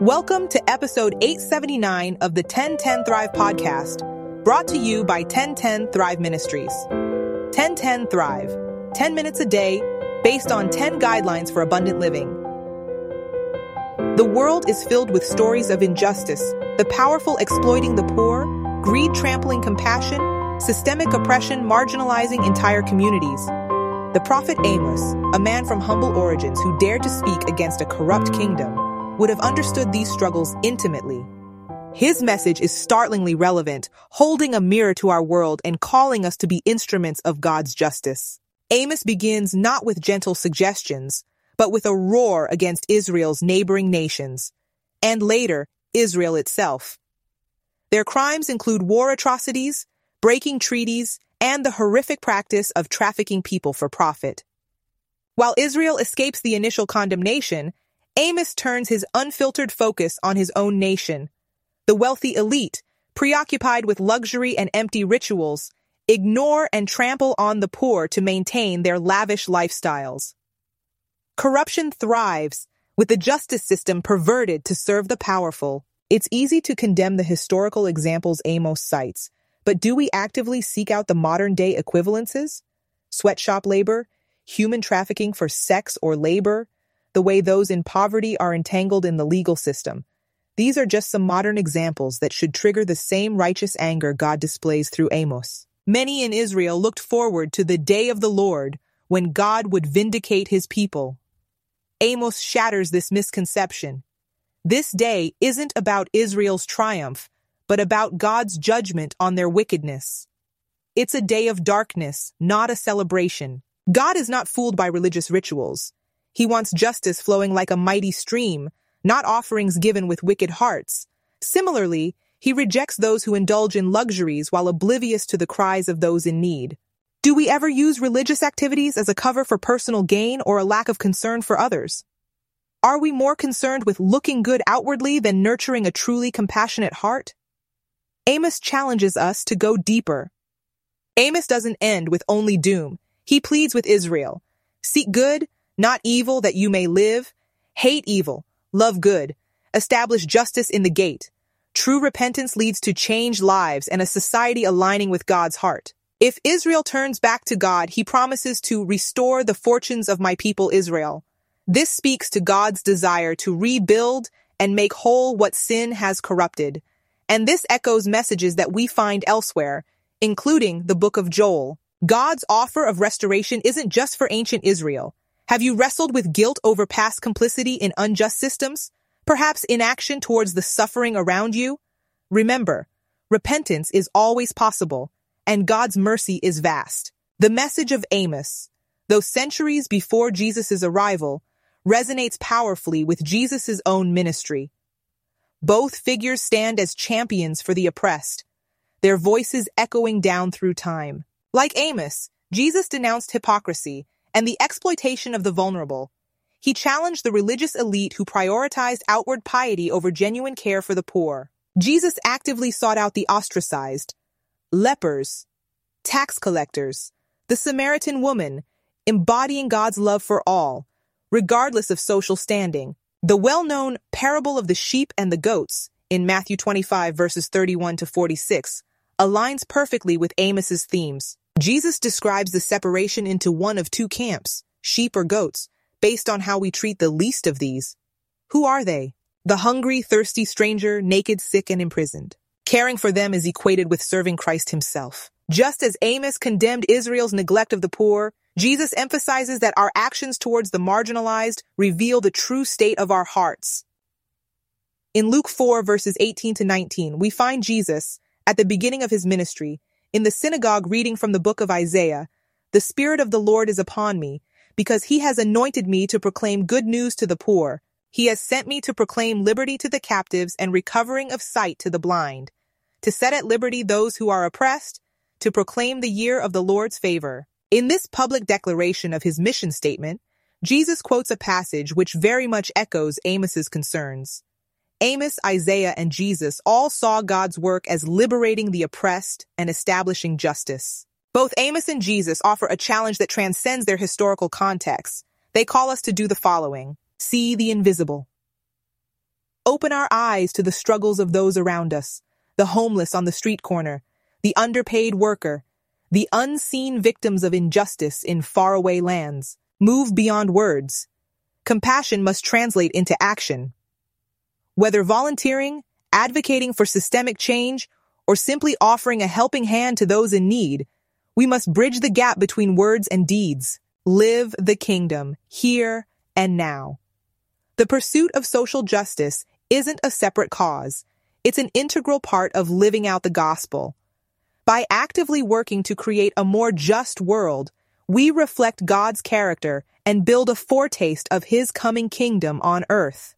Welcome to episode 879 of the 1010 Thrive podcast, brought to you by 1010 Thrive Ministries. 1010 Thrive, 10 minutes a day, based on 10 guidelines for abundant living. The world is filled with stories of injustice, the powerful exploiting the poor, greed trampling compassion, systemic oppression marginalizing entire communities. The prophet Amos, a man from humble origins who dared to speak against a corrupt kingdom, would have understood these struggles intimately. His message is startlingly relevant, holding a mirror to our world and calling us to be instruments of God's justice. Amos begins not with gentle suggestions, but with a roar against Israel's neighboring nations, and later, Israel itself. Their crimes include war atrocities, breaking treaties, and the horrific practice of trafficking people for profit. While Israel escapes the initial condemnation, Amos turns his unfiltered focus on his own nation. The wealthy elite, preoccupied with luxury and empty rituals, ignore and trample on the poor to maintain their lavish lifestyles. Corruption thrives, with the justice system perverted to serve the powerful. It's easy to condemn the historical examples Amos cites, but do we actively seek out the modern-day equivalences? Sweatshop labor, human trafficking for sex or labor, the way those in poverty are entangled in the legal system. These are just some modern examples that should trigger the same righteous anger God displays through Amos. Many in Israel looked forward to the day of the Lord when God would vindicate his people. Amos shatters this misconception. This day isn't about Israel's triumph, but about God's judgment on their wickedness. It's a day of darkness, not a celebration. God is not fooled by religious rituals. He wants justice flowing like a mighty stream, not offerings given with wicked hearts. Similarly, he rejects those who indulge in luxuries while oblivious to the cries of those in need. Do we ever use religious activities as a cover for personal gain or a lack of concern for others? Are we more concerned with looking good outwardly than nurturing a truly compassionate heart? Amos challenges us to go deeper. Amos doesn't end with only doom. He pleads with Israel. Seek good, not evil, that you may live. Hate evil, love good. Establish justice in the gate. True repentance leads to changed lives and a society aligning with God's heart. If Israel turns back to God, he promises to restore the fortunes of my people Israel. This speaks to God's desire to rebuild and make whole what sin has corrupted. And this echoes messages that we find elsewhere, including the book of Joel. God's offer of restoration isn't just for ancient Israel. Have you wrestled with guilt over past complicity in unjust systems? Perhaps inaction towards the suffering around you? Remember, repentance is always possible, and God's mercy is vast. The message of Amos, though centuries before Jesus' arrival, resonates powerfully with Jesus' own ministry. Both figures stand as champions for the oppressed, their voices echoing down through time. Like Amos, Jesus denounced hypocrisy and the exploitation of the vulnerable. He challenged the religious elite who prioritized outward piety over genuine care for the poor. Jesus actively sought out the ostracized, lepers, tax collectors, the Samaritan woman, embodying God's love for all, regardless of social standing. The well-known parable of the sheep and the goats in Matthew 25 verses 31 to 46 aligns perfectly with Amos's themes. Jesus describes the separation into one of two camps, sheep or goats, based on how we treat the least of these. Who are they? The hungry, thirsty stranger, naked, sick, and imprisoned. Caring for them is equated with serving Christ himself. Just as Amos condemned Israel's neglect of the poor, Jesus emphasizes that our actions towards the marginalized reveal the true state of our hearts. In Luke 4 verses 18 to 19, we find Jesus, at the beginning of his ministry, in the synagogue reading from the book of Isaiah, "The Spirit of the Lord is upon me, because he has anointed me to proclaim good news to the poor. He has sent me to proclaim liberty to the captives and recovering of sight to the blind, to set at liberty those who are oppressed, to proclaim the year of the Lord's favor." In this public declaration of his mission statement, Jesus quotes a passage which very much echoes Amos's concerns. Amos, Isaiah, and Jesus all saw God's work as liberating the oppressed and establishing justice. Both Amos and Jesus offer a challenge that transcends their historical context. They call us to do the following: see the invisible. open our eyes to the struggles of those around us, the homeless on the street corner, the underpaid worker, the unseen victims of injustice in faraway lands. Move beyond words. Compassion must translate into action. Whether volunteering, advocating for systemic change, or simply offering a helping hand to those in need, we must bridge the gap between words and deeds. Live the kingdom, here and now. The pursuit of social justice isn't a separate cause. It's an integral part of living out the gospel. By actively working to create a more just world, we reflect God's character and build a foretaste of His coming kingdom on earth.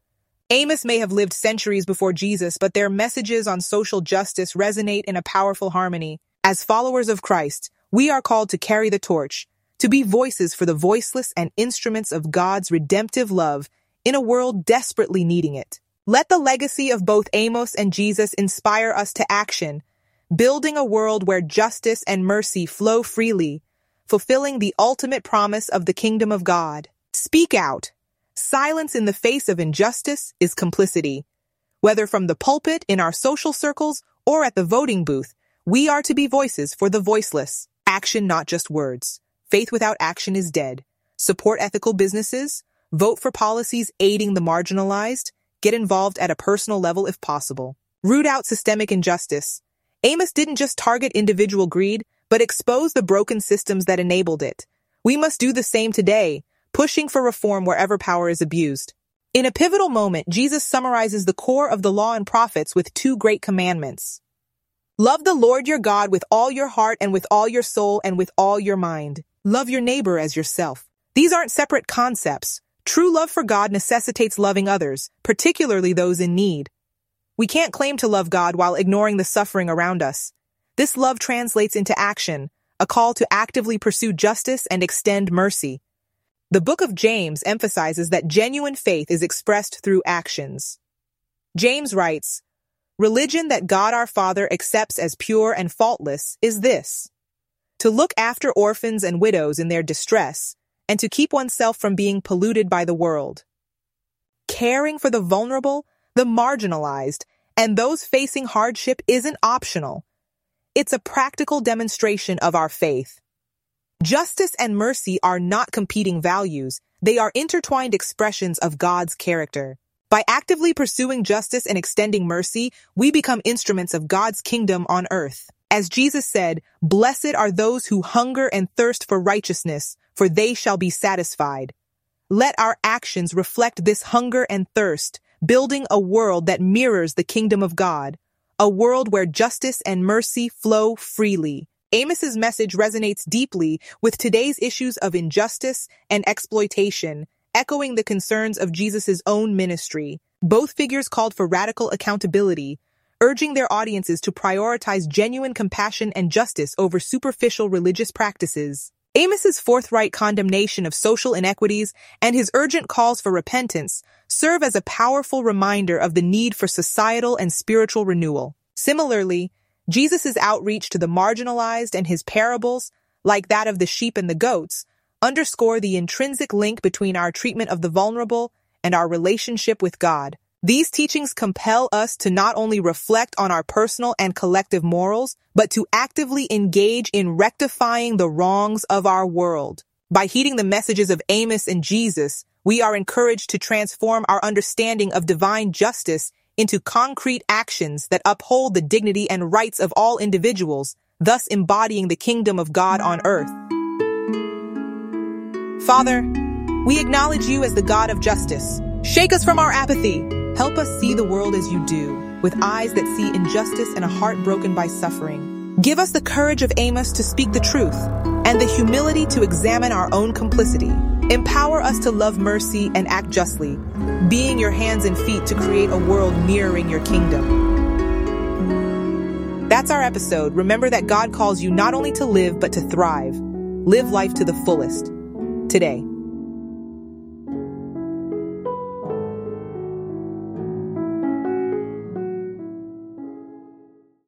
Amos may have lived centuries before Jesus, but their messages on social justice resonate in a powerful harmony. As followers of Christ, we are called to carry the torch, to be voices for the voiceless and instruments of God's redemptive love in a world desperately needing it. Let the legacy of both Amos and Jesus inspire us to action, building a world where justice and mercy flow freely, fulfilling the ultimate promise of the kingdom of God. Speak out. Silence in the face of injustice is complicity. Whether from the pulpit, in our social circles, or at the voting booth, we are to be voices for the voiceless. Action, not just words. Faith without action is dead. Support ethical businesses. Vote for policies aiding the marginalized. Get involved at a personal level if possible. Root out systemic injustice. Amos didn't just target individual greed, but expose the broken systems that enabled it. We must do the same today, pushing for reform wherever power is abused. In a pivotal moment, Jesus summarizes the core of the law and prophets with two great commandments. Love the Lord your God with all your heart and with all your soul and with all your mind. Love your neighbor as yourself. These aren't separate concepts. True love for God necessitates loving others, particularly those in need. We can't claim to love God while ignoring the suffering around us. This love translates into action, a call to actively pursue justice and extend mercy. The book of James emphasizes that genuine faith is expressed through actions. James writes, "Religion that God our Father accepts as pure and faultless is this: to look after orphans and widows in their distress, and to keep oneself from being polluted by the world." Caring for the vulnerable, the marginalized, and those facing hardship isn't optional. It's a practical demonstration of our faith. Justice and mercy are not competing values. They are intertwined expressions of God's character. By actively pursuing justice and extending mercy, we become instruments of God's kingdom on earth. As Jesus said, "Blessed are those who hunger and thirst for righteousness, for they shall be satisfied." Let our actions reflect this hunger and thirst, building a world that mirrors the kingdom of God, a world where justice and mercy flow freely. Amos's message resonates deeply with today's issues of injustice and exploitation, echoing the concerns of Jesus' own ministry. Both figures called for radical accountability, urging their audiences to prioritize genuine compassion and justice over superficial religious practices. Amos's forthright condemnation of social inequities and his urgent calls for repentance serve as a powerful reminder of the need for societal and spiritual renewal. Similarly, Jesus' outreach to the marginalized and his parables, like that of the sheep and the goats, underscore the intrinsic link between our treatment of the vulnerable and our relationship with God. These teachings compel us to not only reflect on our personal and collective morals, but to actively engage in rectifying the wrongs of our world. By heeding the messages of Amos and Jesus, we are encouraged to transform our understanding of divine justice into concrete actions that uphold the dignity and rights of all individuals, thus embodying the kingdom of God on earth. Father, we acknowledge you as the God of justice. Shake us from our apathy. Help us see the world as you do, with eyes that see injustice and a heart broken by suffering. Give us the courage of Amos to speak the truth, and the humility to examine our own complicity. Empower us to love mercy and act justly, being your hands and feet to create a world mirroring your kingdom. That's our episode. Remember that God calls you not only to live, but to thrive. Live life to the fullest. Today.